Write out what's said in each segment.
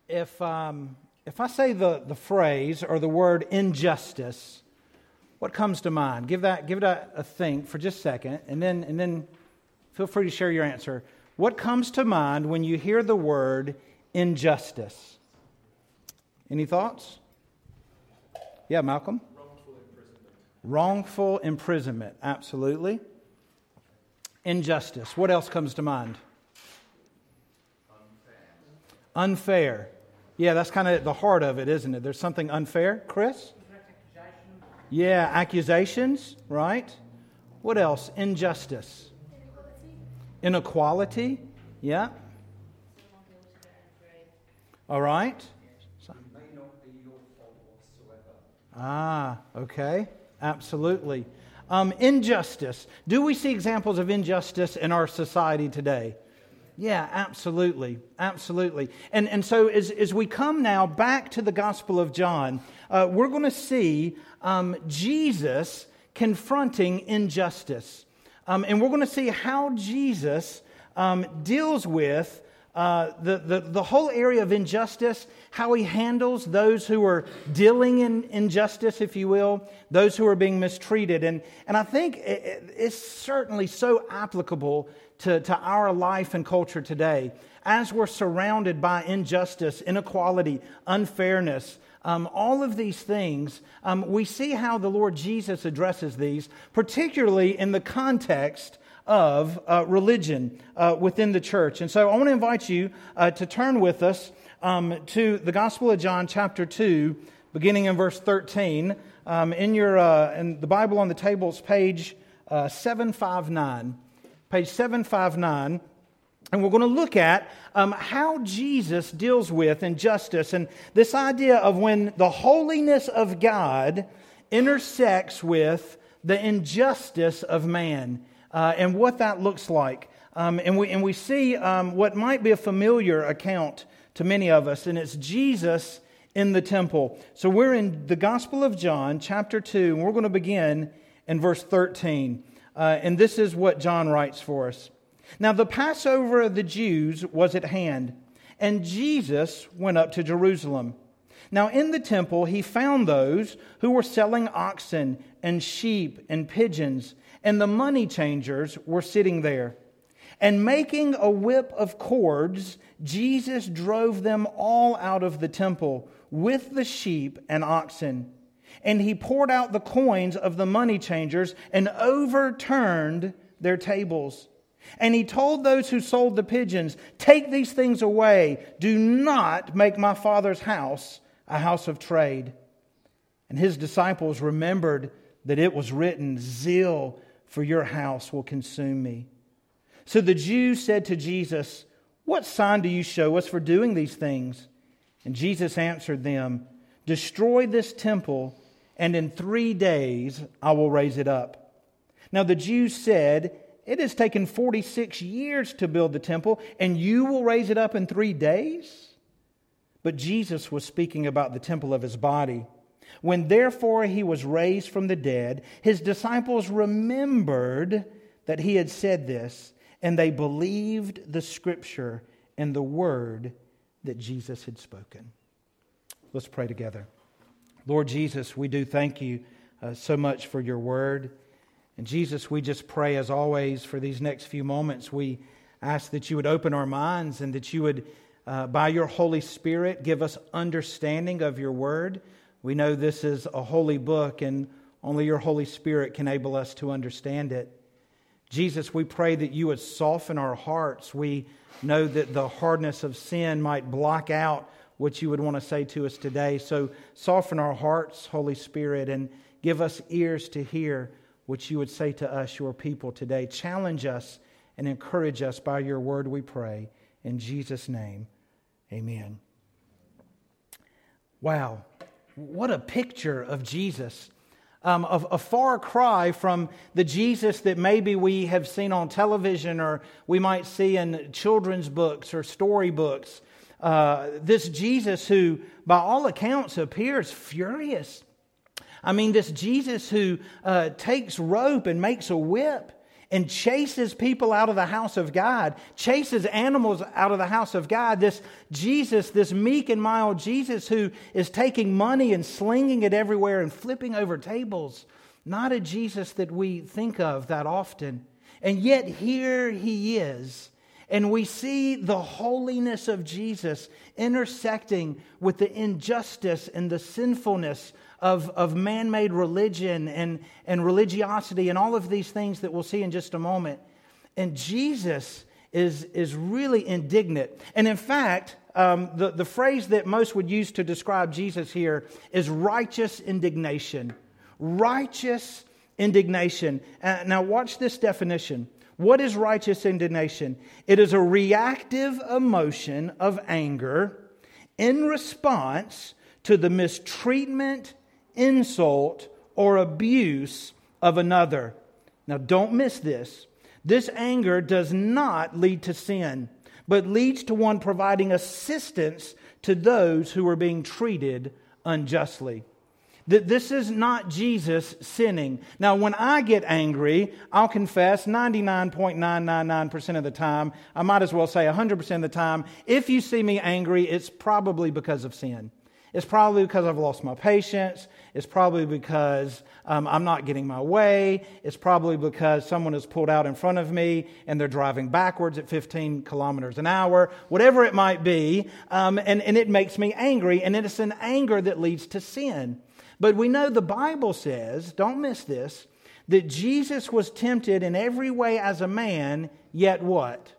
If I say the phrase or the word injustice, what comes to mind? Give that a think for just a second, and then feel free to share your answer. What comes to mind when you hear the word injustice? Any thoughts? Yeah, Malcolm? Wrongful imprisonment, absolutely. Injustice. What else comes to mind? Unfair. Yeah, that's kind of the heart of it, isn't it? There's something unfair. Chris? Yeah, accusations, right? What else? Injustice. Inequality. Yeah. All right. Okay. Absolutely. Injustice. Do we see examples of injustice in our society today? Yeah, absolutely. Absolutely. And so as we come now back to the Gospel of John, we're going to see Jesus confronting injustice. And we're going to see how Jesus deals with the whole area of injustice, how he handles those who are dealing in injustice, if you will, those who are being mistreated. And I think it's certainly so applicable to our life and culture today. As we're surrounded by injustice, inequality, unfairness, all of these things, we see how the Lord Jesus addresses these, particularly in the context of religion within the church. And so I want to invite you to turn with us to the Gospel of John chapter 2, beginning in verse 13. In the Bible on the table, it's page 759. Page 759. And we're going to look at how Jesus deals with injustice and this idea of when the holiness of God intersects with the injustice of man. And what that looks like. And we see what might be a familiar account to many of us, and it's Jesus in the temple. So we're in the Gospel of John, chapter 2, and we're going to begin in verse 13. And this is what John writes for us. Now the Passover of the Jews was at hand, and Jesus went up to Jerusalem. Now in the temple he found those who were selling oxen and sheep and pigeons, and the money changers were sitting there. And making a whip of cords, Jesus drove them all out of the temple with the sheep and oxen. And he poured out the coins of the money changers and overturned their tables. And he told those who sold the pigeons, "Take these things away. Do not make my Father's house a house of trade." And his disciples remembered that it was written, "Zeal for your house will consume me." So the Jews said to Jesus, "What sign do you show us for doing these things?" And Jesus answered them, "Destroy this temple, and in 3 days I will raise it up." Now the Jews said, "It has taken 46 years to build the temple, and you will raise it up in 3 days?" But Jesus was speaking about the temple of his body. When therefore he was raised from the dead, his disciples remembered that he had said this, and they believed the scripture and the word that Jesus had spoken. Let's pray together. Lord Jesus, we do thank you so much for your word. And Jesus, we just pray as always for these next few moments. We ask that you would open our minds and that you would, by your Holy Spirit, give us understanding of your word. We know this is a holy book and only your Holy Spirit can enable us to understand it. Jesus, we pray that you would soften our hearts. We know that the hardness of sin might block out what you would want to say to us today. So soften our hearts, Holy Spirit, and give us ears to hear what you would say to us, your people, today. Challenge us and encourage us by your word, we pray. In Jesus' name, amen. Wow. What a picture of Jesus. A far cry from the Jesus that maybe we have seen on television or we might see in children's books or storybooks. This Jesus who, by all accounts, appears furious. I mean, this Jesus who takes rope and makes a whip and chases people out of the house of God, chases animals out of the house of God. This Jesus, this meek and mild Jesus who is taking money and slinging it everywhere and flipping over tables. Not a Jesus that we think of that often. And yet here he is. And we see the holiness of Jesus intersecting with the injustice and the sinfulness of man-made religion and religiosity and all of these things that we'll see in just a moment. And Jesus is really indignant. And in fact, the phrase that most would use to describe Jesus here is righteous indignation. Righteous indignation. Now watch this definition. What is righteous indignation? It is a reactive emotion of anger in response to the mistreatment, insult, or abuse of another. Now don't miss this. This anger does not lead to sin, but leads to one providing assistance to those who are being treated unjustly. This is not Jesus sinning. Now, when I get angry, I'll confess 99.999% of the time, I might as well say 100% of the time, if you see me angry, it's probably because of sin. It's probably because I've lost my patience. It's probably because I'm not getting my way. It's probably because someone has pulled out in front of me and they're driving backwards at 15 kilometers an hour. Whatever it might be, and it makes me angry, and it's an anger that leads to sin. But we know the Bible says, don't miss this, that Jesus was tempted in every way as a man, yet what?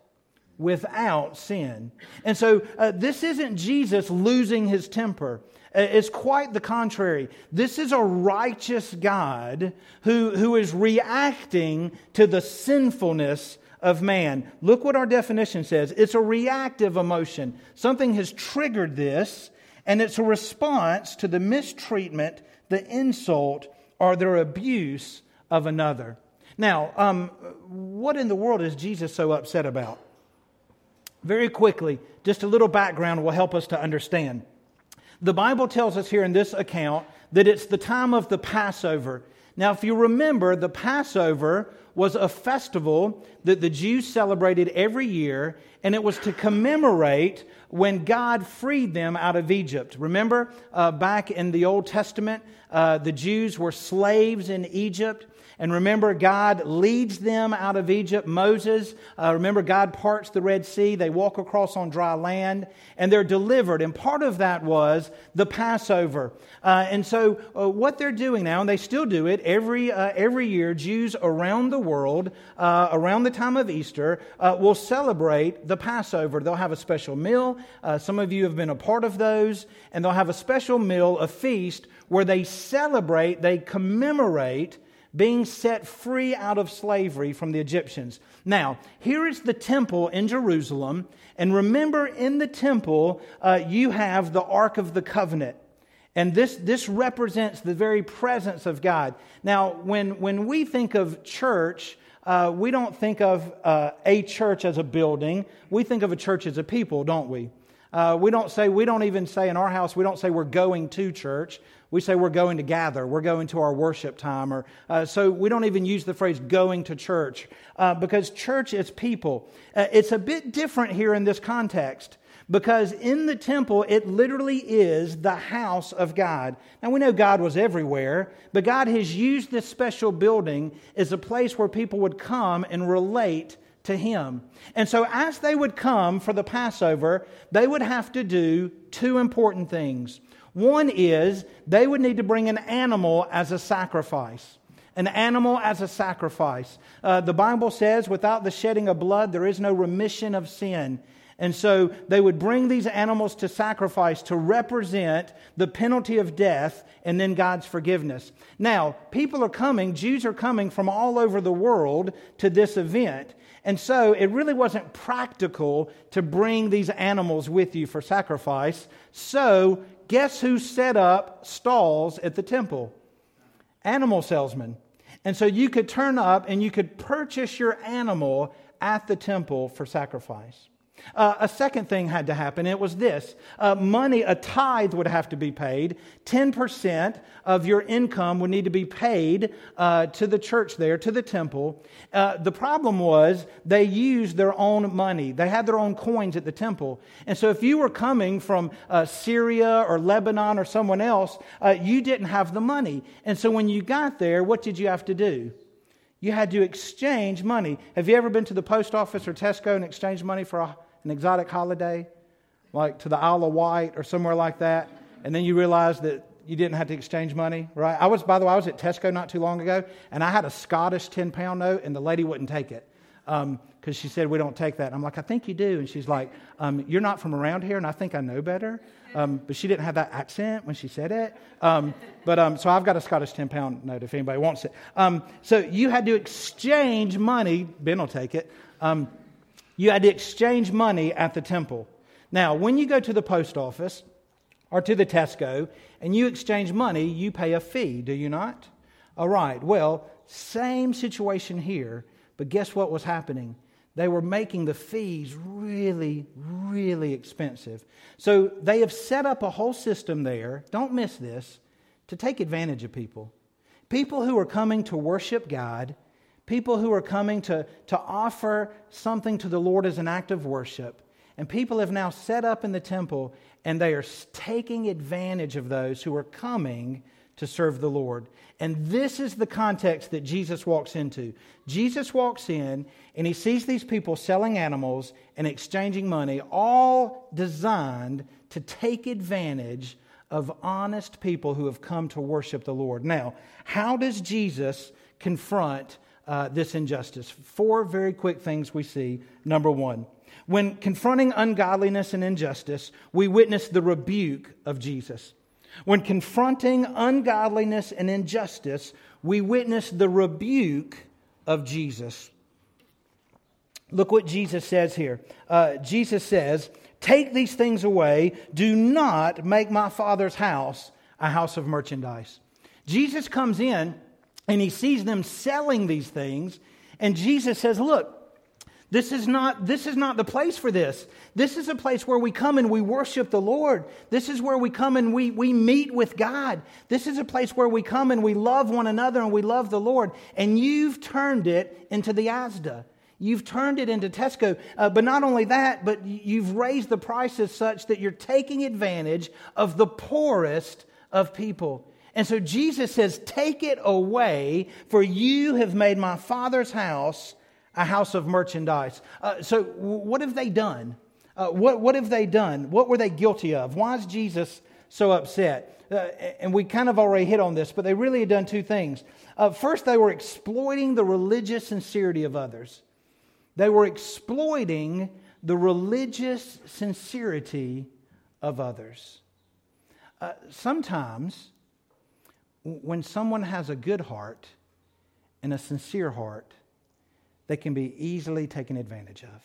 Without sin. And so this isn't Jesus losing his temper. It's quite the contrary. This is a righteous God who is reacting to the sinfulness of man. Look what our definition says. It's a reactive emotion. Something has triggered this, and it's a response to the mistreatment, the insult, or the abuse of another. Now, what in the world is Jesus so upset about? Very quickly, just a little background will help us to understand. The Bible tells us here in this account that it's the time of the Passover. Now, if you remember, the Passover was a festival that the Jews celebrated every year, and it was to commemorate when God freed them out of Egypt. Remember, back in the Old Testament, the Jews were slaves in Egypt. And remember, God leads them out of Egypt. Moses, remember, God parts the Red Sea. They walk across on dry land, and they're delivered. And part of that was the Passover. And so what they're doing now, and they still do it every year, Jews around the world, around the time of Easter, will celebrate the Passover. They'll have a special meal. Some of you have been a part of those. And they'll have a special meal, a feast, where they celebrate, they commemorate being set free out of slavery from the Egyptians. Now, here is the temple in Jerusalem. And remember, in the temple, you have the Ark of the Covenant. And this represents the very presence of God. Now, when we think of church, we don't think of a church as a building. We think of a church as a people, don't we? We don't even say in our house, we don't say we're going to church. We say we're going to gather. We're going to our worship time. So we don't even use the phrase going to church because church is people. It's a bit different here in this context because in the temple, it literally is the house of God. Now we know God was everywhere, but God has used this special building as a place where people would come and relate to Him. And so as they would come for the Passover, they would have to do two important things. One is they would need to bring an animal as a sacrifice. An animal as a sacrifice. The Bible says, without the shedding of blood, there is no remission of sin. And so they would bring these animals to sacrifice to represent the penalty of death and then God's forgiveness. Now, people are coming, Jews are coming from all over the world to this event. And so it really wasn't practical to bring these animals with you for sacrifice. So guess who set up stalls at the temple? Animal salesmen. And so you could turn up and you could purchase your animal at the temple for sacrifice. A second thing had to happen. It was this. Money, a tithe would have to be paid. 10% of your income would need to be paid to the church there, to the temple. The problem was they used their own money. They had their own coins at the temple. And so if you were coming from Syria or Lebanon or someone else, you didn't have the money. And so when you got there, what did you have to do? You had to exchange money. Have you ever been to the post office or Tesco and exchanged money for an exotic holiday? Like to the Isle of Wight or somewhere like that? And then you realize that you didn't have to exchange money, right? By the way, I was at Tesco not too long ago, and I had a Scottish 10-pound note, and the lady wouldn't take it. Because she said, we don't take that. And I'm like, I think you do. And she's like, you're not from around here, and I think I know better. But she didn't have that accent when she said it. So I've got a Scottish 10-pound note if anybody wants it. So you had to exchange money. Ben will take it. You had to exchange money at the temple. Now, when you go to the post office or to the Tesco and you exchange money, you pay a fee, do you not? All right. Well, same situation here. But guess what was happening? They were making the fees really, really expensive. So they have set up a whole system there, don't miss this, to take advantage of people. People who are coming to worship God, people who are coming to offer something to the Lord as an act of worship. And people have now set up in the temple, and they are taking advantage of those who are coming to serve the Lord. And this is the context that Jesus walks into. Jesus walks in and he sees these people selling animals and exchanging money, all designed to take advantage of honest people who have come to worship the Lord. Now, how does Jesus confront this injustice? 4 very quick things we see. Number 1, when confronting ungodliness and injustice, we witness the rebuke of Jesus. When confronting ungodliness and injustice, we witness the rebuke of Jesus. Look what Jesus says here. Jesus says, "Take these things away. Do not make my Father's house a house of merchandise." Jesus comes in and he sees them selling these things. And Jesus says, look, This is not the place for this. This is a place where we come and we worship the Lord. This is where we come and we meet with God. This is a place where we come and we love one another and we love the Lord. And you've turned it into the Asda. You've turned it into Tesco. But not only that, but you've raised the prices such that you're taking advantage of the poorest of people. And so Jesus says, take it away, for you have made my Father's house a house of merchandise. So what have they done? What have they done? What were they guilty of? Why is Jesus so upset? And we kind of already hit on this, but they really had done 2 things. First, they were exploiting the religious sincerity of others. They were exploiting the religious sincerity of others. Sometimes, when someone has a good heart and a sincere heart, they can be easily taken advantage of.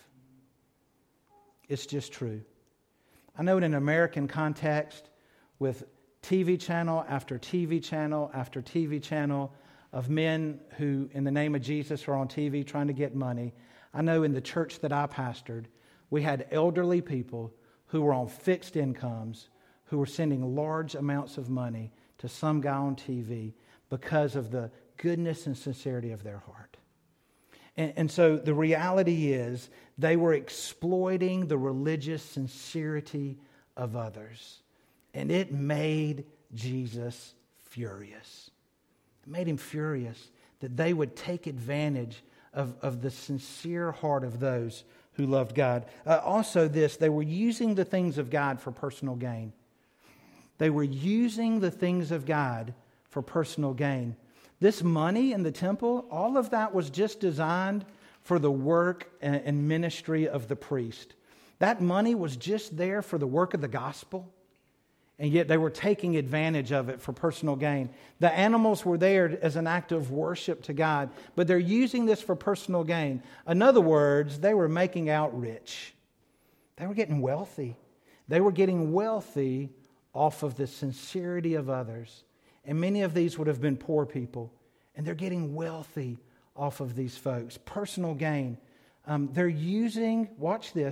It's just true. I know in an American context, with TV channel after TV channel after TV channel of men who, in the name of Jesus, are on TV trying to get money. I know in the church that I pastored, we had elderly people who were on fixed incomes, who were sending large amounts of money to some guy on TV because of the goodness and sincerity of their heart. And so the reality is they were exploiting the religious sincerity of others. And it made Jesus furious. It made him furious that they would take advantage of the sincere heart of those who loved God. Also they were using the things of God for personal gain. They were using the things of God for personal gain. This money in the temple, all of that was just designed for the work and ministry of the priest. That money was just there for the work of the gospel, and yet they were taking advantage of it for personal gain. The animals were there as an act of worship to God, but they're using this for personal gain. In other words, they were making out rich. They were getting wealthy. They were getting wealthy off of the sincerity of others. And many of these would have been poor people. And they're getting wealthy off of these folks. Personal gain. They're using, watch this,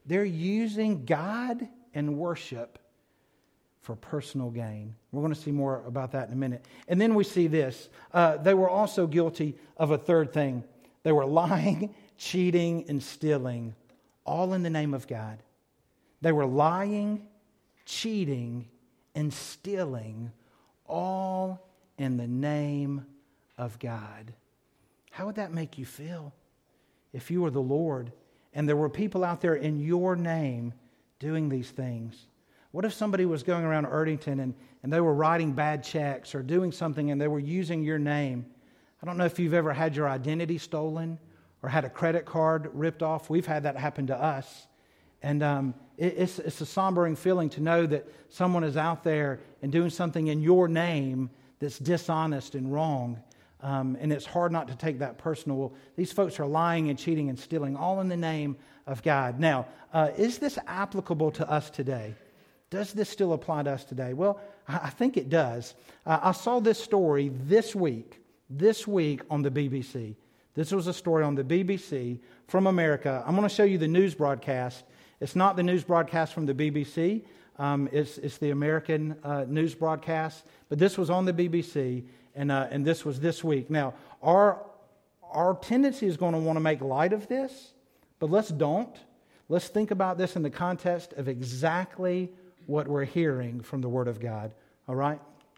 They're using God and worship for personal gain. We're going to see more about that in a minute. And then we see this. They were also guilty of a third thing. They were lying, cheating, and stealing, all in the name of God. They were lying, cheating, and stealing, all in the name of God. How would that make you feel if you were the Lord and there were people out there in your name doing these things? What if somebody was going around Erdington and they were writing bad checks or doing something and they were using your name? I don't know if you've ever had your identity stolen or had a credit card ripped off. We've had that happen to us. And it's a sombering feeling to know that someone is out there and doing something in your name that's dishonest and wrong. And it's hard not to take that personal. Well, these folks are lying and cheating and stealing, all in the name of God. Now, is this applicable to us today? Does this still apply to us today? Well, I think it does. I saw this story this week on the BBC. This was a story on the BBC from America. I'm going to show you the news broadcast. It's not the news broadcast from the BBC. It's the American news broadcast. But this was on the BBC, and this was this week. Now, our tendency is going to want to make light of this, but let's don't. Let's think about this in the context of exactly what we're hearing from the Word of God. All right?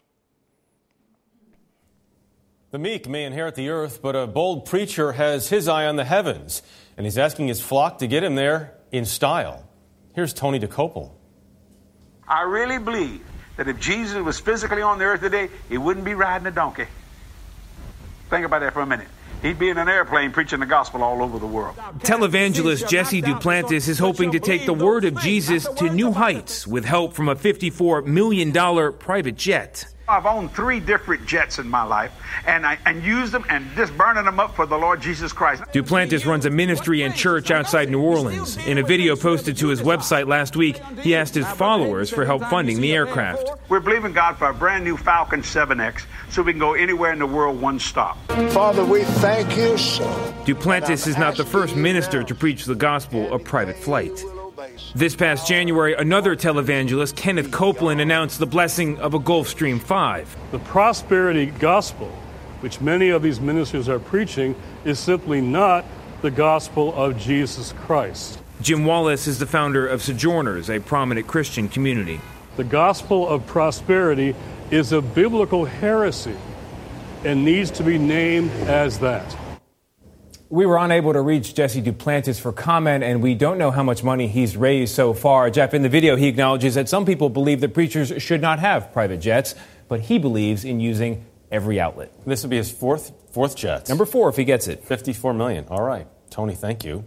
The meek may inherit the earth, but a bold preacher has his eye on the heavens, and he's asking his flock to get him there in style. Here's Tony DeCopel. I really believe that if Jesus was physically on the earth today, he wouldn't be riding a donkey. Think about that for a minute. He'd be in an airplane preaching the gospel all over the world. Televangelist Jesse Duplantis is hoping to take the word of Jesus to new heights with help from a $54 million private jet. I've owned 3 different jets in my life, and used them and just burning them up for the Lord Jesus Christ. Duplantis runs a ministry and church outside New Orleans. In a video posted to his website last week, he asked his followers for help funding the aircraft. We're believing God for a brand new Falcon 7X so we can go anywhere in the world one stop. Father, we thank you so. Duplantis is not the first minister to preach the gospel of private flight. This past January, another televangelist, Kenneth Copeland, announced the blessing of a Gulfstream 5. The prosperity gospel, which many of these ministers are preaching, is simply not the gospel of Jesus Christ. Jim Wallace is the founder of Sojourners, a prominent Christian community. The gospel of prosperity is a biblical heresy and needs to be named as that. We were unable to reach Jesse Duplantis for comment, and we don't know how much money he's raised so far. Jeff, in the video, he acknowledges that some people believe that preachers should not have private jets, but he believes in using every outlet. This would be his fourth jet. Number 4 if he gets it. $54 million. All right. Tony, thank you.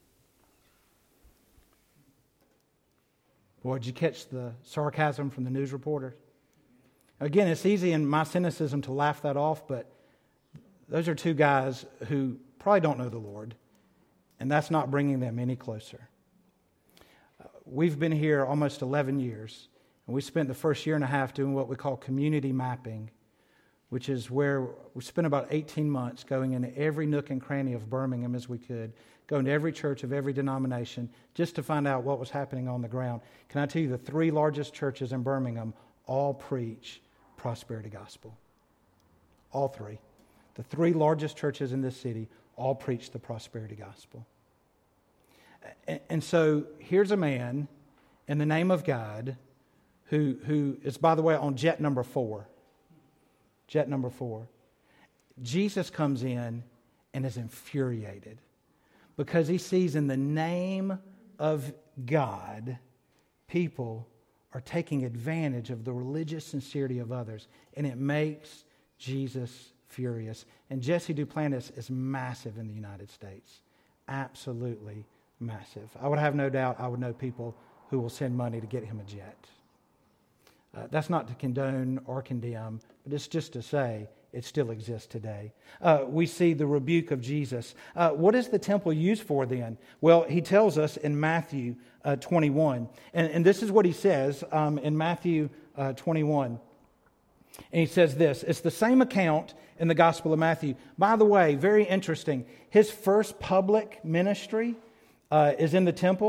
Boy, did you catch the sarcasm from the news reporters? Again, it's easy in my cynicism to laugh that off, but those are 2 guys who probably don't know the Lord, and that's not bringing them any closer. We've been here almost 11 years, and we spent the first year and a half doing what we call community mapping, which is where we spent about 18 months going into every nook and cranny of Birmingham as we could, going to every church of every denomination just to find out what was happening on the ground. Can I tell you, the 3 largest churches in Birmingham all preach prosperity gospel. All 3. The 3 largest churches in this city all preach the prosperity gospel. And so here's a man in the name of God who is, by the way, on jet number 4. Jet number 4. Jesus comes in and is infuriated because he sees in the name of God, people are taking advantage of the religious sincerity of others, and it makes Jesus furious. And Jesse Duplantis is massive in the United States. Absolutely massive. I would have no doubt I would know people who will send money to get him a jet. That's not to condone or condemn, but it's just to say it still exists today. We see the rebuke of Jesus. What is the temple used for then? Well, he tells us in Matthew 21. And this is what he says in Matthew 21. And he says this. It's the same account in the Gospel of Matthew. By the way, very interesting. His first public ministry is in the temple.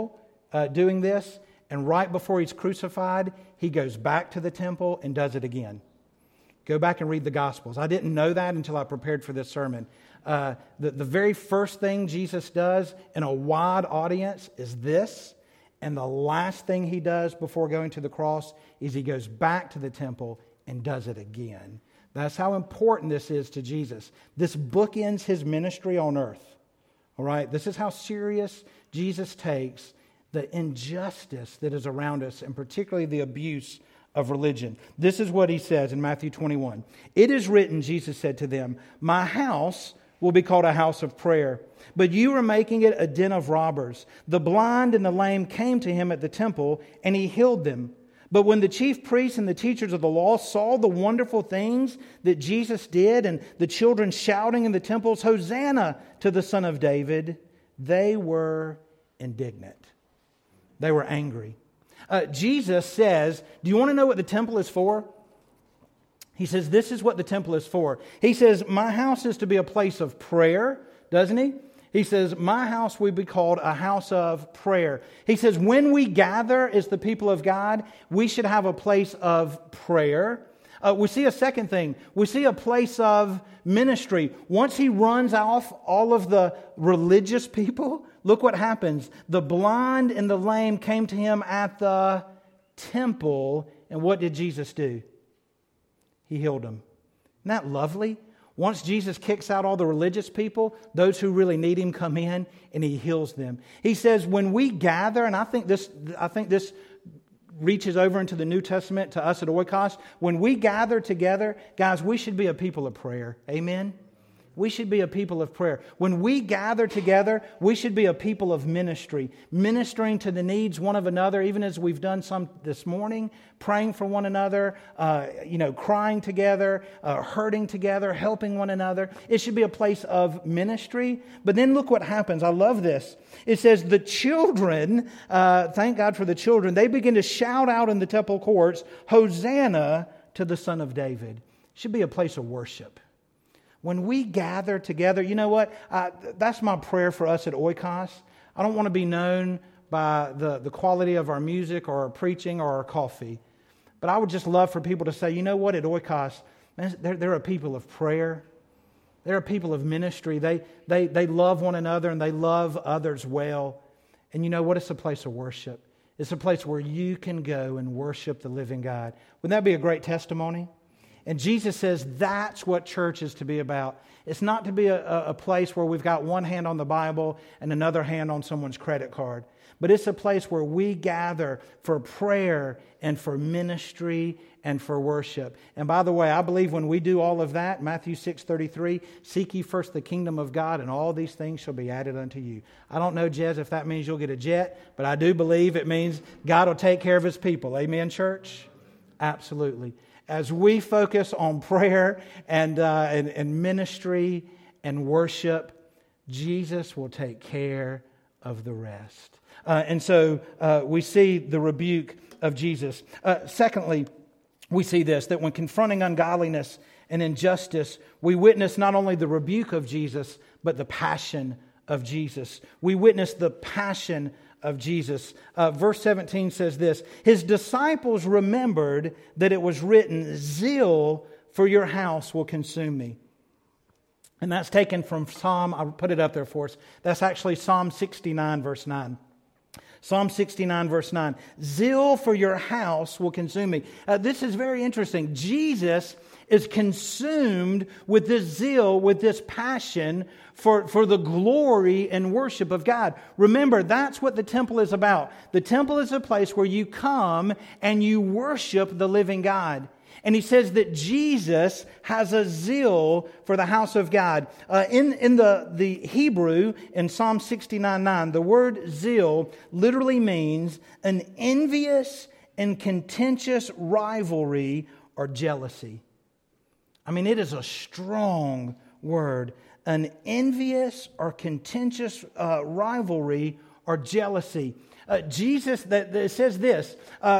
doing this, and right before he's crucified, he goes back to the temple and does it again. Go back and read the Gospels. I didn't know that until I prepared for this sermon. The very first thing Jesus does in a wide audience is this, and the last thing he does before going to the cross is he goes back to the temple and does it again. That's how important this is to Jesus. This bookends his ministry on earth. All right? This is how serious Jesus takes the injustice that is around us, and particularly the abuse of religion. This is what he says in Matthew 21. "It is written," Jesus said to them, "My house will be called a house of prayer, but you are making it a den of robbers. The blind and the lame came to him at the temple, and he healed them. But when the chief priests and the teachers of the law saw the wonderful things that Jesus did and the children shouting in the temples, 'Hosanna to the Son of David,' they were indignant." They were angry. Jesus says, do you want to know what the temple is for? He says, this is what the temple is for. He says, my house is to be a place of prayer, doesn't he? He says, my house will be called a house of prayer. He says, when we gather as the people of God, we should have a place of prayer. We see a second thing. We see a place of ministry. Once he runs off all of the religious people, look what happens. The blind and the lame came to him at the temple. And what did Jesus do? He healed them. Isn't that lovely? Once Jesus kicks out all the religious people, those who really need him come in and he heals them. He says when we gather, and I think this reaches over into the New Testament to us at Oikos. When we gather together, guys, we should be a people of prayer. Amen? We should be a people of prayer. When we gather together, we should be a people of ministry, ministering to the needs one of another, even as we've done some this morning, praying for one another, crying together, hurting together, helping one another. It should be a place of ministry. But then look what happens. I love this. It says the children, thank God for the children, they begin to shout out in the temple courts, "Hosanna to the Son of David." It should be a place of worship. When we gather together, you know what? That's my prayer for us at Oikos. I don't want to be known by the quality of our music or our preaching or our coffee. But I would just love for people to say, you know what, at Oikos, man, they're a people of prayer. They're a people of ministry. They love one another and they love others well. And you know what? It's a place of worship. It's a place where you can go and worship the living God. Wouldn't that be a great testimony? And Jesus says that's what church is to be about. It's not to be a place where we've got one hand on the Bible and another hand on someone's credit card. But it's a place where we gather for prayer and for ministry and for worship. And by the way, I believe when we do all of that, Matthew 6:33, seek ye first the kingdom of God and all these things shall be added unto you. I don't know, Jez, if that means you'll get a jet, but I do believe it means God will take care of his people. Amen, church? Absolutely. As we focus on prayer and ministry and worship, Jesus will take care of the rest. And so we see the rebuke of Jesus. Secondly, we see this, that when confronting ungodliness and injustice, we witness not only the rebuke of Jesus, but the passion of Jesus. We witness the passion of Jesus. Verse 17 says this, his disciples remembered that it was written, zeal for your house will consume me. And that's taken from Psalm, I'll put it up there for us. That's actually Psalm 69, verse 9. Psalm 69, verse 9. Zeal for your house will consume me. This is very interesting. Jesus is consumed with this zeal, with this passion for the glory and worship of God. Remember, that's what the temple is about. The temple is a place where you come and you worship the living God. And he says that Jesus has a zeal for the house of God. In the Hebrew, in Psalm 69:9, the word zeal literally means an envious and contentious rivalry or jealousy. I mean, it is a strong word. An envious or contentious rivalry or jealousy. Jesus, it says this,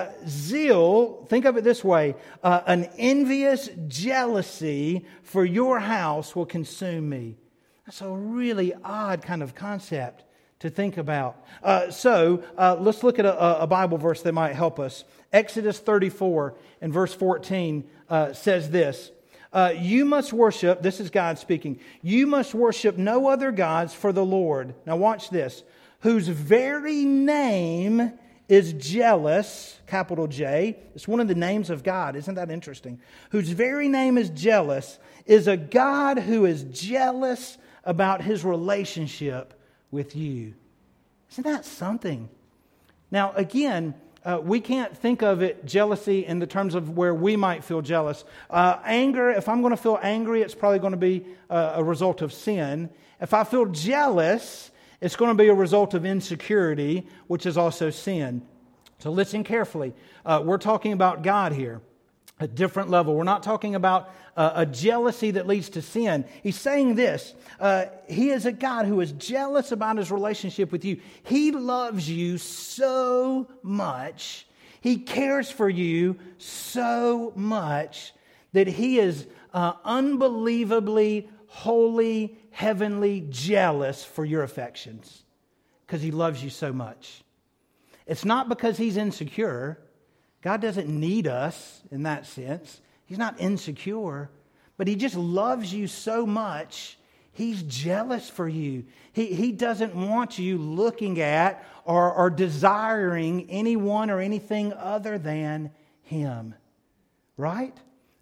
zeal, think of it this way, an envious jealousy for your house will consume me. That's a really odd kind of concept to think about. So let's look at a Bible verse that might help us. Exodus 34 and verse 14 says this. You must worship, this is God speaking, you must worship no other gods for the Lord. Now watch this. Whose very name is jealous, capital J. It's one of the names of God. Isn't that interesting? Whose very name is jealous is a God who is jealous about His relationship with you. Isn't that something? Now, again, we can't think of it, jealousy, in the terms of where we might feel jealous. Anger, if I'm going to feel angry, it's probably going to be a result of sin. If I feel jealous, it's going to be a result of insecurity, which is also sin. So listen carefully. We're talking about God here, a different level. We're not talking about a jealousy that leads to sin. He's saying this. He is a God who is jealous about His relationship with you. He loves you so much. He cares for you so much that He is unbelievably, holy, heavenly jealous for your affections because He loves you so much. It's not because He's insecure. God doesn't need us in that sense. He's not insecure, but He just loves you so much. He's jealous for you. He doesn't want you looking at or desiring anyone or anything other than Him. Right?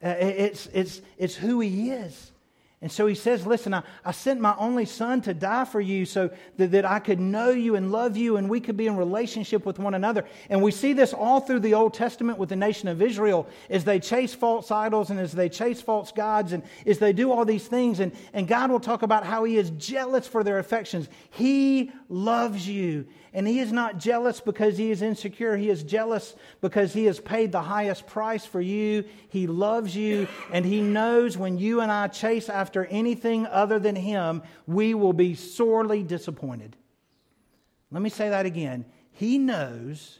It's who He is. And so He says, listen, I sent my only Son to die for you so that I could know you and love you and we could be in relationship with one another. And we see this all through the Old Testament with the nation of Israel as they chase false idols and as they chase false gods and as they do all these things. And God will talk about how He is jealous for their affections. He loves you. And He is not jealous because He is insecure. He is jealous because He has paid the highest price for you. He loves you, and He knows when you and I chase after anything other than Him, we will be sorely disappointed. Let me say that again. He knows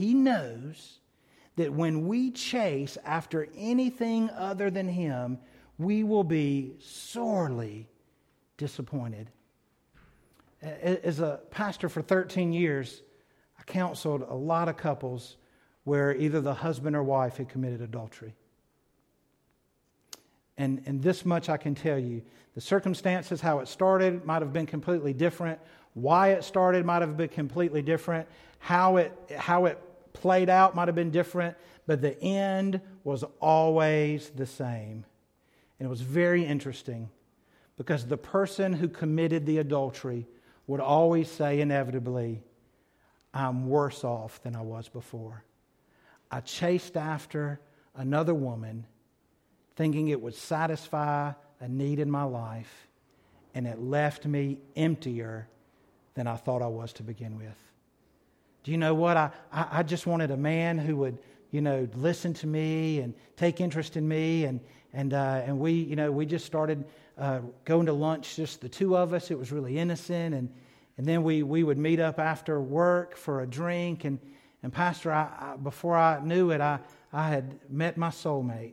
that when we chase after anything other than Him, we will be sorely disappointed. As a pastor for 13 years, I counseled a lot of couples where either the husband or wife had committed adultery. And this much I can tell you. The circumstances, how it started, might have been completely different. Why it started might have been completely different. How it played out might have been different. But the end was always the same. And it was very interesting because the person who committed the adultery would always say inevitably, I'm worse off than I was before. I chased after another woman thinking it would satisfy a need in my life, and it left me emptier than I thought I was to begin with. Do you know what? I just wanted a man who would, listen to me and take interest in me, and we just started going to lunch, just the two of us. It was really innocent, and then we would meet up after work for a drink, and Pastor, before I knew it, I had met my soulmate,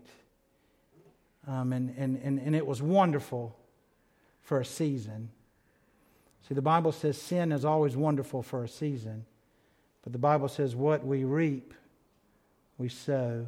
and it was wonderful for a season. See, the Bible says sin is always wonderful for a season, but the Bible says what we reap, we sow.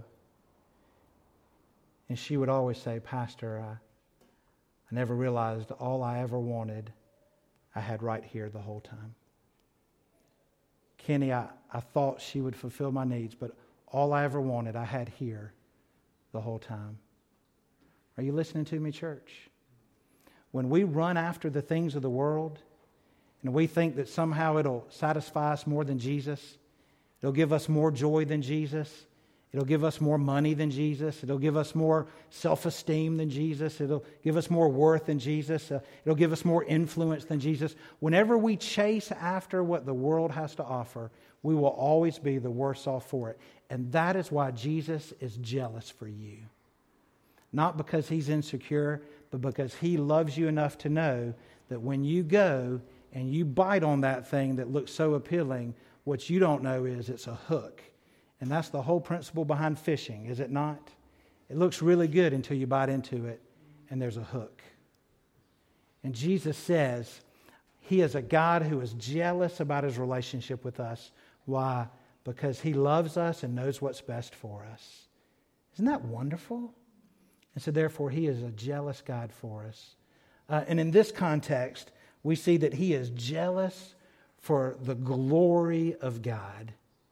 And she would always say, Pastor, I never realized all I ever wanted I had right here the whole time. Kenny, I thought she would fulfill my needs, but all I ever wanted I had here the whole time. Are you listening to me, church? When we run after the things of the world and we think that somehow it'll satisfy us more than Jesus, it'll give us more joy than Jesus, it'll give us more money than Jesus. It'll give us more self-esteem than Jesus. It'll give us more worth than Jesus. It'll give us more influence than Jesus. Whenever we chase after what the world has to offer, we will always be the worse off for it. And that is why Jesus is jealous for you. Not because He's insecure, but because He loves you enough to know that when you go and you bite on that thing that looks so appealing, what you don't know is it's a hook. And that's the whole principle behind fishing, is it not? It looks really good until you bite into it and there's a hook. And Jesus says, He is a God who is jealous about His relationship with us. Why? Because He loves us and knows what's best for us. Isn't that wonderful? And so therefore, He is a jealous God for us. And in this context, we see that He is jealous for the glory of God.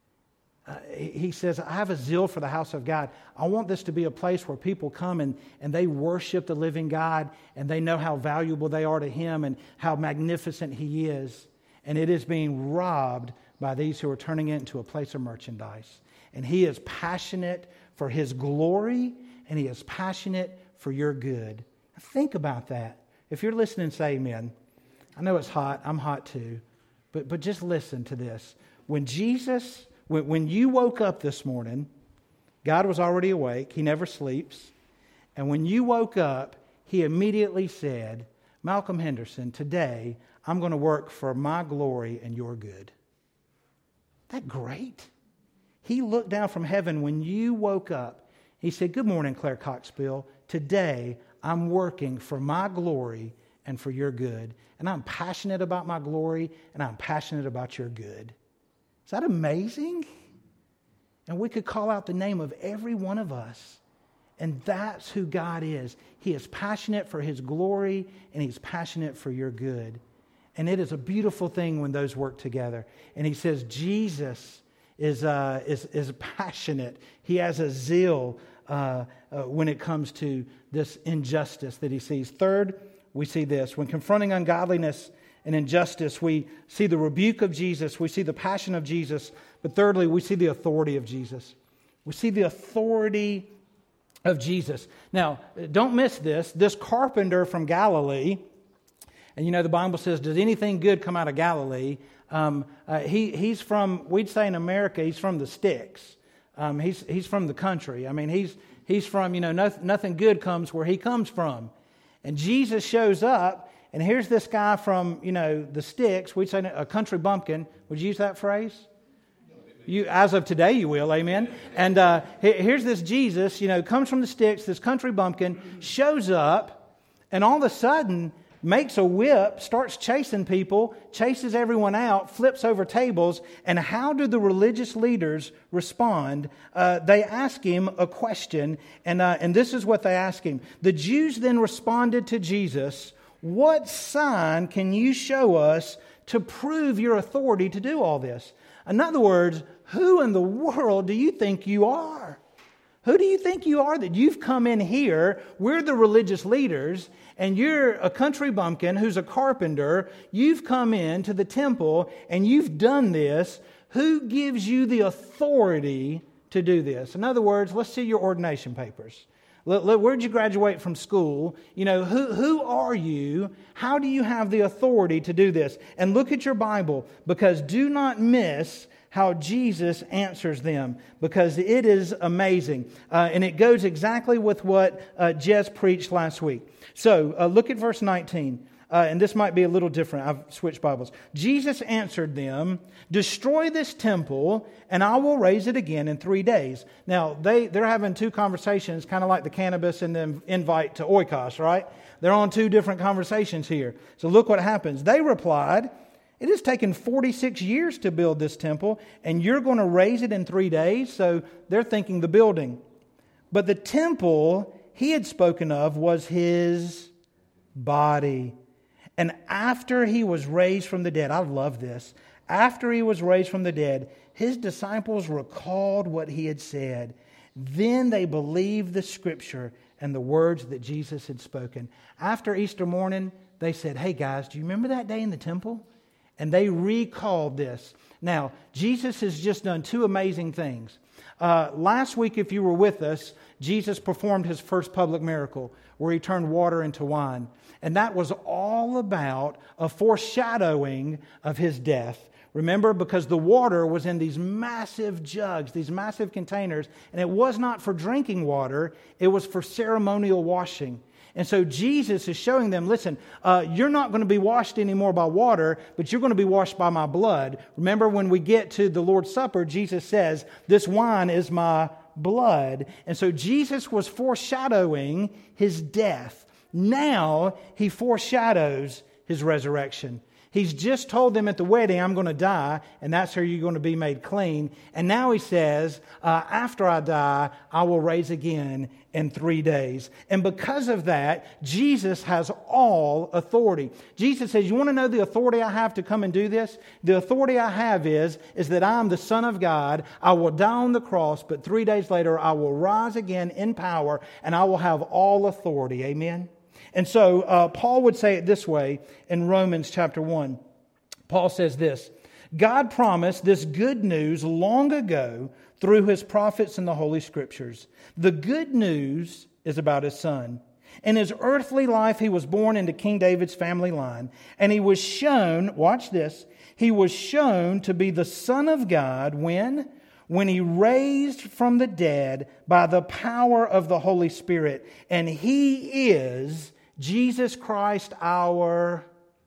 He says, I have a zeal for the house of God. I want this to be a place where people come and they worship the living God, and they know how valuable they are to Him and how magnificent He is. And it is being robbed by these who are turning it into a place of merchandise. And He is passionate for His glory, and He is passionate for your good. Now think about that. If you're listening, say amen. I know it's hot. I'm hot too. But just listen to this. When you woke up this morning, God was already awake. He never sleeps. And when you woke up, He immediately said, Malcolm Henderson, today I'm going to work for my glory and your good. Isn't that great? He looked down from heaven when you woke up. He said, good morning, Claire Coxbill. Today I'm working for my glory and for your good. And I'm passionate about my glory, and I'm passionate about your good. Is that amazing? And we could call out the name of every one of us. And that's who God is. He is passionate for His glory, and He's passionate for your good. And it is a beautiful thing when those work together. And He says Jesus is passionate. He has a zeal when it comes to this injustice that He sees. Third, we see this. When confronting ungodliness and injustice, we see the rebuke of Jesus. We see the passion of Jesus. But thirdly, we see the authority of Jesus. We see the authority of Jesus. Now, don't miss this. This carpenter from Galilee, and you know the Bible says, does anything good come out of Galilee? He's from, we'd say in America, he's from the sticks. He's from the country. I mean, he's from, nothing good comes where he comes from. And Jesus shows up, and here's this guy from, the sticks. We'd say a country bumpkin. Would you use that phrase? You, as of today, you will, amen. And here's this Jesus, comes from the sticks, this country bumpkin, shows up, and all of a sudden makes a whip, starts chasing people, chases everyone out, flips over tables. And how do the religious leaders respond? They ask him a question, and this is what they ask him. The Jews then responded to Jesus, what sign can you show us to prove your authority to do all this? In other words, who in the world do you think you are? Who do you think you are that you've come in here? We're the religious leaders, and you're a country bumpkin who's a carpenter. You've come into the temple, and you've done this. Who gives you the authority to do this? In other words, let's see your ordination papers. Where'd you graduate from school? Who are you? How do you have the authority to do this? And look at your Bible, because do not miss how Jesus answers them, because it is amazing. And it goes exactly with what Jez preached last week. So look at verse 19. And this might be a little different. I've switched Bibles. Jesus answered them, destroy this temple, and I will raise it again in 3 days. Now, they're having two conversations, kind of like the cannabis and the invite to oikos, right? They're on two different conversations here. So look what happens. They replied, it has taken 46 years to build this temple, and you're going to raise it in 3 days? So they're thinking the building. But the temple he had spoken of was his body. And after he was raised from the dead, I love this. After he was raised from the dead, his disciples recalled what he had said. Then they believed the scripture and the words that Jesus had spoken. After Easter morning, they said, hey guys, do you remember that day in the temple? And they recalled this. Now, Jesus has just done two amazing things. Last week, if you were with us, Jesus performed his first public miracle where he turned water into wine. And that was all about a foreshadowing of his death. Remember, because the water was in these massive jugs, these massive containers, and it was not for drinking water, it was for ceremonial washing. And so Jesus is showing them, listen, you're not going to be washed anymore by water, but you're going to be washed by my blood. Remember, when we get to the Lord's Supper, Jesus says, this wine is my blood. And so Jesus was foreshadowing his death. Now he foreshadows his resurrection. He's just told them at the wedding, I'm going to die, and that's how you're going to be made clean. And now he says, after I die, I will raise again in 3 days. And because of that, Jesus has all authority. Jesus says, you want to know the authority I have to come and do this? The authority I have is that I am the Son of God. I will die on the cross, but 3 days later, I will rise again in power, and I will have all authority. Amen? And so Paul would say it this way in Romans chapter 1. Paul says this, God promised this good news long ago through His prophets in the Holy Scriptures. The good news is about His Son. In His earthly life, He was born into King David's family line. And He was shown, watch this, He was shown to be the Son of God when He raised from the dead by the power of the Holy Spirit. And He is Jesus Christ our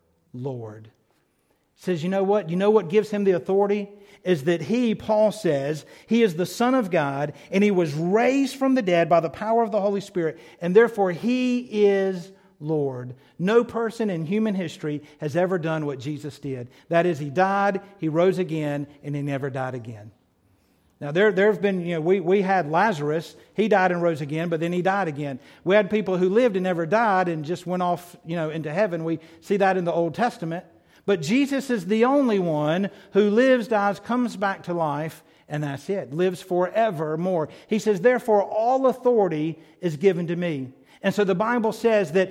Lord. Says, you know what? You know what gives Him the authority? Is that He, Paul says, He is the Son of God, and He was raised from the dead by the power of the Holy Spirit, and therefore He is Lord. No person in human history has ever done what Jesus did. That is, He died, He rose again, and He never died again. Now, there have been, we had Lazarus. He died and rose again, but then he died again. We had people who lived and never died and just went off, into heaven. We see that in the Old Testament. But Jesus is the only one who lives, dies, comes back to life, and that's it. Lives forevermore. He says, therefore, all authority is given to me. And so the Bible says that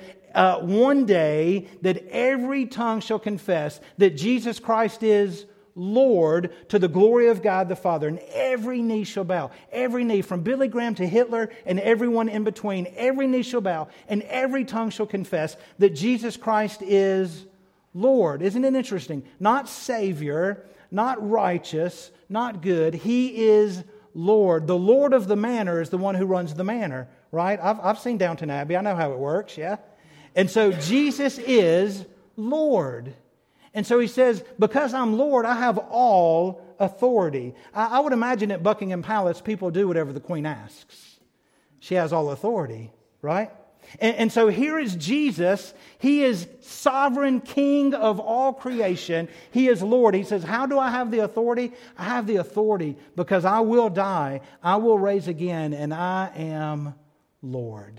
one day that every tongue shall confess that Jesus Christ is Lord, to the glory of God the Father, and every knee shall bow. Every knee, from Billy Graham to Hitler and everyone in between, every knee shall bow, and every tongue shall confess that Jesus Christ is Lord. Isn't it interesting? Not Savior, not righteous, not good. He is Lord. The Lord of the manor is the one who runs the manor, right? I've seen Downton Abbey. I know how it works, yeah? And so Jesus is Lord. And so He says, because I'm Lord, I have all authority. I would imagine at Buckingham Palace, people do whatever the Queen asks. She has all authority, right? And so here is Jesus. He is sovereign King of all creation. He is Lord. He says, how do I have the authority? I have the authority because I will die, I will raise again, and I am Lord.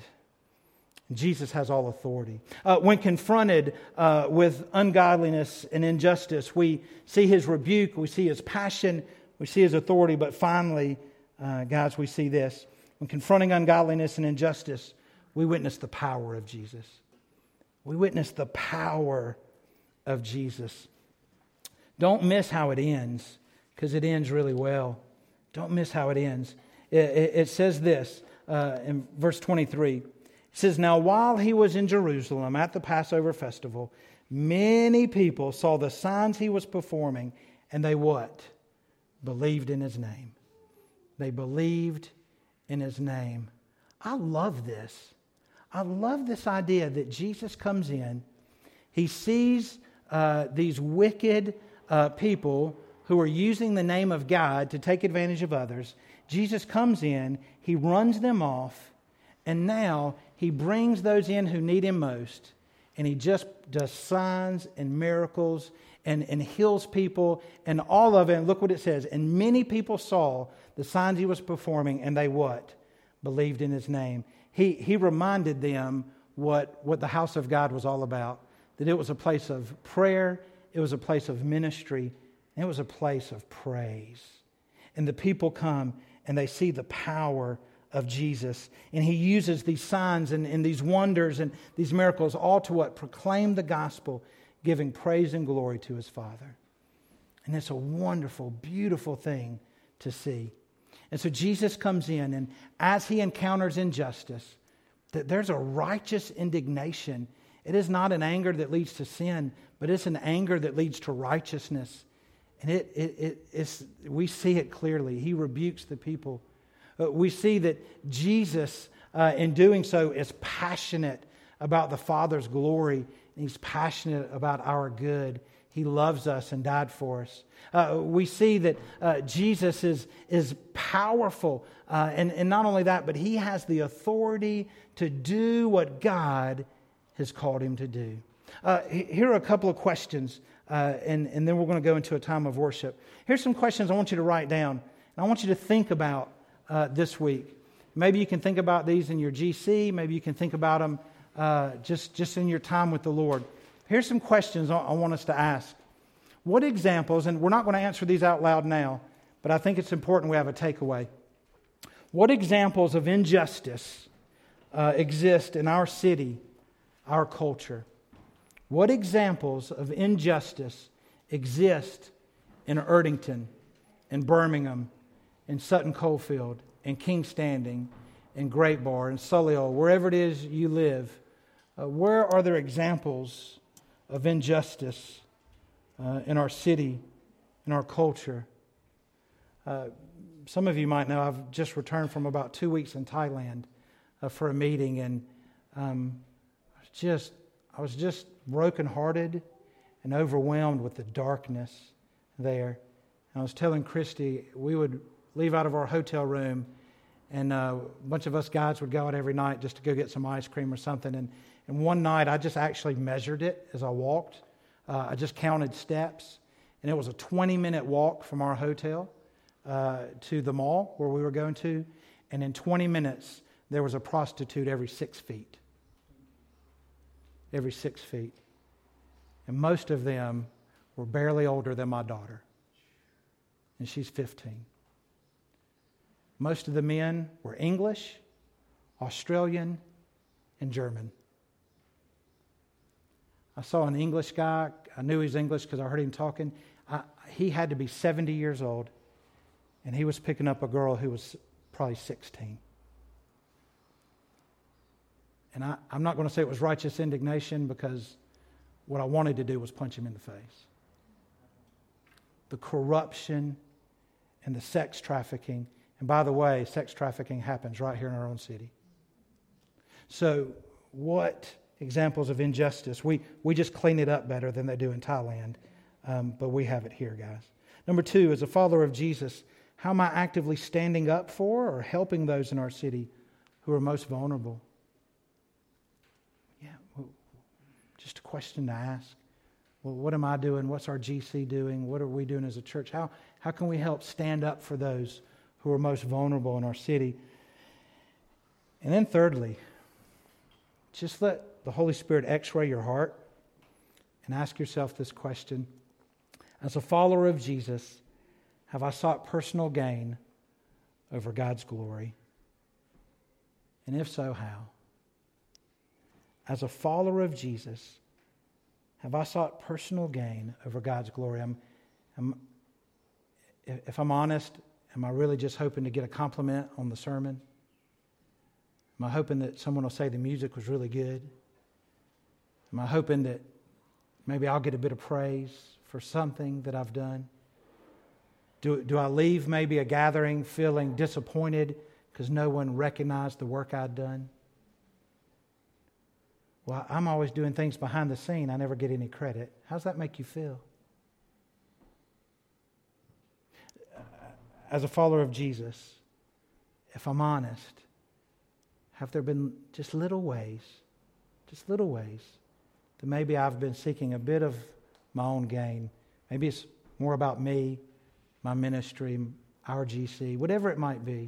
Jesus has all authority. When confronted with ungodliness and injustice, we see His rebuke, we see His passion, we see His authority, but finally, guys, we see this. When confronting ungodliness and injustice, we witness the power of Jesus. We witness the power of Jesus. Don't miss how it ends, because it ends really well. Don't miss how it ends. It says this in verse 23. It says, now while He was in Jerusalem at the Passover festival, many people saw the signs He was performing, and they what? Believed in His name. They believed in His name. I love this. I love this idea that Jesus comes in. He sees these wicked people who are using the name of God to take advantage of others. Jesus comes in, He runs them off, and now He brings those in who need Him most, and He just does signs and miracles and heals people and all of it. And look what it says. And many people saw the signs He was performing, and they what? Believed in His name. He reminded them what the house of God was all about, that it was a place of prayer, it was a place of ministry, and it was a place of praise. And the people come and they see the power of Jesus. And He uses these signs and these wonders and these miracles all to what? Proclaim the gospel, giving praise and glory to His Father. And it's a wonderful, beautiful thing to see. And so Jesus comes in, and as He encounters injustice, that there's a righteous indignation. It is not an anger that leads to sin, but it's an anger that leads to righteousness. And we see it clearly. He rebukes the people. We see that Jesus, in doing so, is passionate about the Father's glory. And He's passionate about our good. He loves us and died for us. We see that Jesus is powerful. And not only that, but He has the authority to do what God has called Him to do. Here are a couple of questions and then we're going to go into a time of worship. Here's some questions I want you to write down, and I want you to think about this week. Maybe you can think about these in your GC. Maybe you can think about them just in your time with the Lord. Here's some questions I want us to ask. What examples, and we're not going to answer these out loud now, but I think it's important we have a takeaway. What examples of injustice exist in our city, our culture? What examples of injustice exist in Erdington, in Birmingham, in Sutton Coldfield, in King Standing, in Great Bar, in Solihull, wherever it is you live? Where are there examples of injustice in our city, in our culture? Some of you might know I've just returned from about 2 weeks in Thailand for a meeting, and I was just brokenhearted and overwhelmed with the darkness there. And I was telling Christy we would leave out of our hotel room, and a bunch of us guys would go out every night just to go get some ice cream or something. And one night I just actually measured it as I walked. I just counted steps, and it was a 20-minute walk from our hotel to the mall where we were going to. And in 20 minutes, there was a prostitute every 6 feet. Every 6 feet. And most of them were barely older than my daughter. And she's 15. Most of the men were English, Australian, and German. I saw an English guy. I knew he was English because I heard him talking. He had to be 70 years old, and he was picking up a girl who was probably 16. And I'm not going to say it was righteous indignation, because what I wanted to do was punch him in the face. The corruption and the sex trafficking. And by the way, sex trafficking happens right here in our own city. So what examples of injustice? We just clean it up better than they do in Thailand, but we have it here, guys. Number 2, as a follower of Jesus, how am I actively standing up for or helping those in our city who are most vulnerable? Yeah, well, just a question to ask. Well, what am I doing? What's our GC doing? What are we doing as a church? How can we help stand up for those who are most vulnerable in our city? And then thirdly, just let the Holy Spirit x-ray your heart and ask yourself this question. As a follower of Jesus, have I sought personal gain over God's glory? And if so, how? As a follower of Jesus, have I sought personal gain over God's glory? If I'm honest, am I really just hoping to get a compliment on the sermon? Am I hoping that someone will say the music was really good? Am I hoping that maybe I'll get a bit of praise for something that I've done? Do I leave maybe a gathering feeling disappointed because no one recognized the work I'd done? Well, I'm always doing things behind the scene. I never get any credit. How does that make you feel? As a follower of Jesus, if I'm honest, have there been just little ways that maybe I've been seeking a bit of my own gain? Maybe it's more about me, my ministry, our GC, whatever it might be.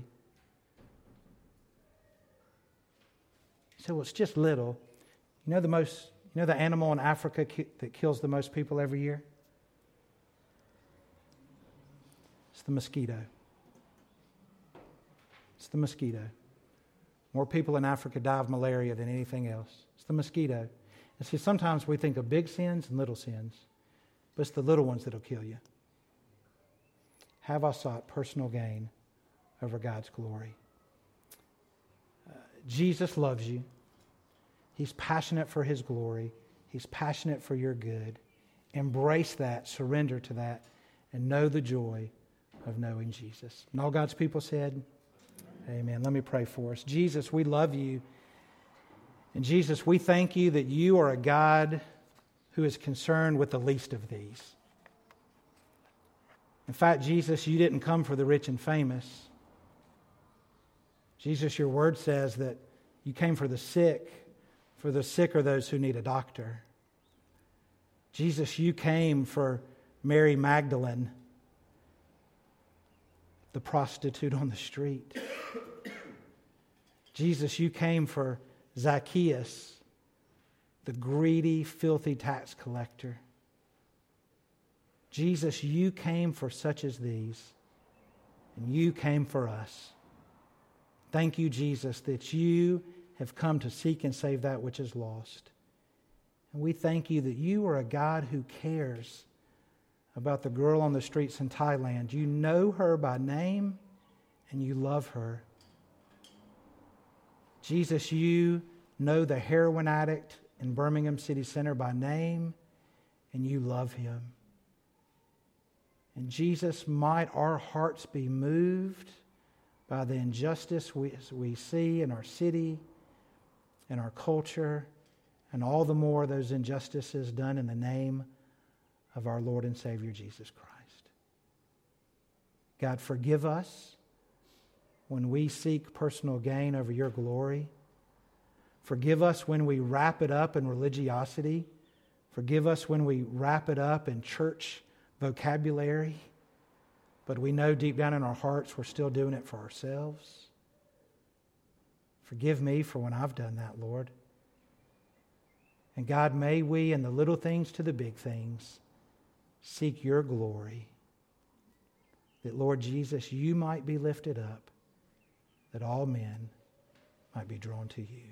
So well, it's just little. You know the animal in Africa that kills the most people every year? It's the mosquito. It's the mosquito. More people in Africa die of malaria than anything else. It's the mosquito. And see, sometimes we think of big sins and little sins, but it's the little ones that'll kill you. Have I sought personal gain over God's glory? Jesus loves you. He's passionate for His glory. He's passionate for your good. Embrace that, surrender to that, and know the joy of knowing Jesus. And all God's people said, amen. Let me pray for us. Jesus, we love you. And Jesus, we thank you that you are a God who is concerned with the least of these. In fact, Jesus, you didn't come for the rich and famous. Jesus, your word says that you came for the sick are those who need a doctor. Jesus, you came for Mary Magdalene, the prostitute on the street. Jesus, you came for Zacchaeus, the greedy, filthy tax collector. Jesus, you came for such as these, and you came for us. Thank you, Jesus, that you have come to seek and save that which is lost. And we thank you that you are a God who cares about the girl on the streets in Thailand. You know her by name, and you love her. Jesus, you know the heroin addict in Birmingham City Center by name, and you love him. And Jesus, might our hearts be moved by the injustice we see in our city, in our culture, and all the more those injustices done in the name of our Lord and Savior Jesus Christ. God, forgive us when we seek personal gain over your glory. Forgive us when we wrap it up in religiosity. Forgive us when we wrap it up in church vocabulary, but we know deep down in our hearts we're still doing it for ourselves. Forgive me for when I've done that, Lord. And God, may we, in the little things to the big things, seek your glory, that, Lord Jesus, you might be lifted up, that all men might be drawn to you.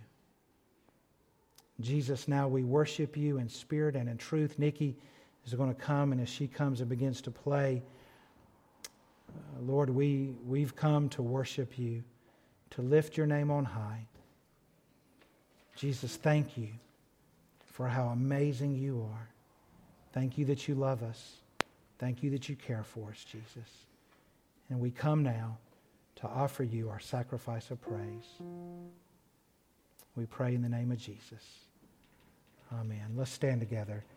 Jesus, now we worship you in spirit and in truth. Nikki is going to come, and as she comes and begins to play, Lord, we've come to worship you, to lift your name on high. Jesus, thank you for how amazing you are. Thank you that you love us. Thank you that you care for us, Jesus. And we come now to offer you our sacrifice of praise. We pray in the name of Jesus. Amen. Let's stand together.